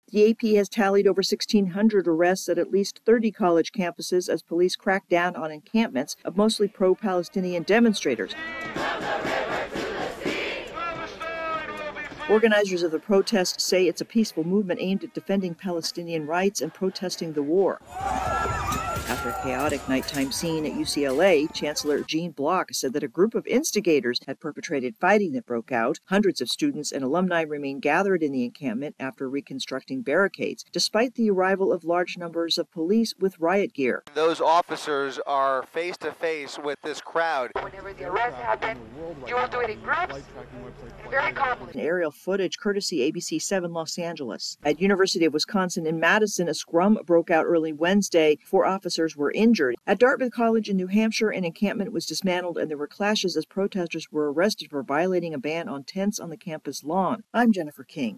The AP has tallied over 1,600 arrests at least 30 college campuses as police crack down on encampments of mostly pro-Palestinian demonstrators. Organizers of the protest say it's a peaceful movement aimed at defending Palestinian rights and protesting the war. After a chaotic nighttime scene at UCLA, Chancellor Gene Block said that a group of instigators had perpetrated fighting that broke out. Hundreds of students and alumni remain gathered in the encampment after reconstructing barricades, despite the arrival of large numbers of police with riot gear. Those officers are face to face with this crowd. Whenever the arrest happens, you will do it in groups, very calmly. Aerial footage courtesy ABC 7 Los Angeles. At University of Wisconsin in Madison, a scrum broke out early Wednesday. 4 officers were injured. At Dartmouth College in New Hampshire, an encampment was dismantled and there were clashes as protesters were arrested for violating a ban on tents on the campus lawn. I'm Jennifer King.